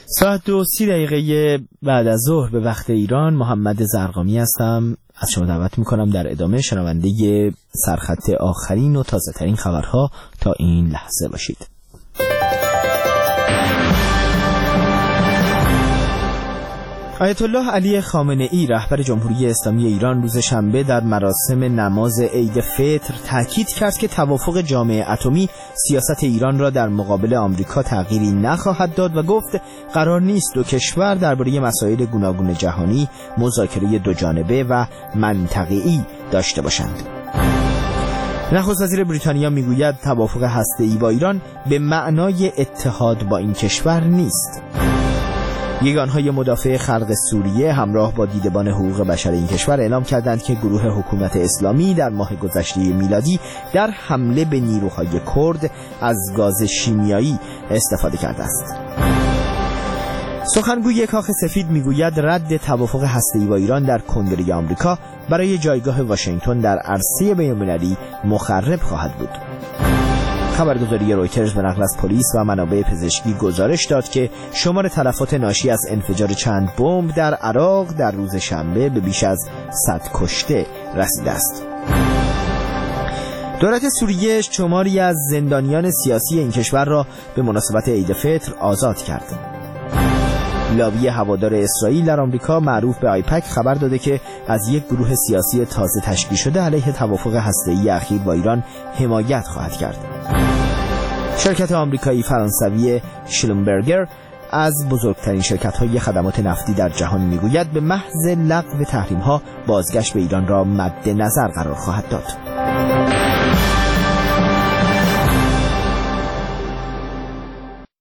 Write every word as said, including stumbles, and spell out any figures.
ساعت دو سی دقیقه بعد از ظهر به وقت ایران. محمد زرقامی هستم. از شما دعوت میکنم در ادامه شنونده سرخط آخرین و تازه ترین خبرها تا این لحظه باشید. آیت الله علی خامنه ای رهبر جمهوری اسلامی ایران روز شنبه در مراسم نماز عید فطر تاکید کرد که توافق جامعه اتمی سیاست ایران را در مقابل آمریکا تغییری نخواهد داد و گفت قرار نیست دو کشور درباره مسائل گوناگون جهانی مذاکره دو جانبه و منطقه‌ای داشته باشند. نخست وزیر بریتانیا میگوید توافق هسته‌ای با ایران به معنای اتحاد با این کشور نیست. یگانهای مدافع خلق سوریه همراه با دیدبان حقوق بشر این کشور اعلام کردند که گروه حکومت اسلامی در ماه گذشته میلادی در حمله به نیروهای کرد از گاز شیمیایی استفاده کرده است. سخنگوی کاخ سفید میگوید رد توافق هسته‌ای با ایران در کنگره آمریکا برای جایگاه واشنگتن در عرصه بین‌المللی مخرب خواهد بود. خبرگزاری رویترز به نقل از پلیس و منابع پزشکی گزارش داد که شمار تلفات ناشی از انفجار چند بمب در عراق در روز شنبه به بیش از صد کشته رسیده است. دولت سوریه شماری از زندانیان سیاسی این کشور را به مناسبت عید فطر آزاد کرد. لابی هوادار اسرائیل در آمریکا معروف به آیپک خبر داده که از یک گروه سیاسی تازه تشکیل شده علیه توافق هسته‌ای اخیر با ایران حمایت خواهد کرد. شرکت آمریکایی فرانسوی شلومبرگر از بزرگترین شرکت‌های خدمات نفتی در جهان میگوید به محض لغو تحریم‌ها بازگشت به ایران را مد نظر قرار خواهد داد.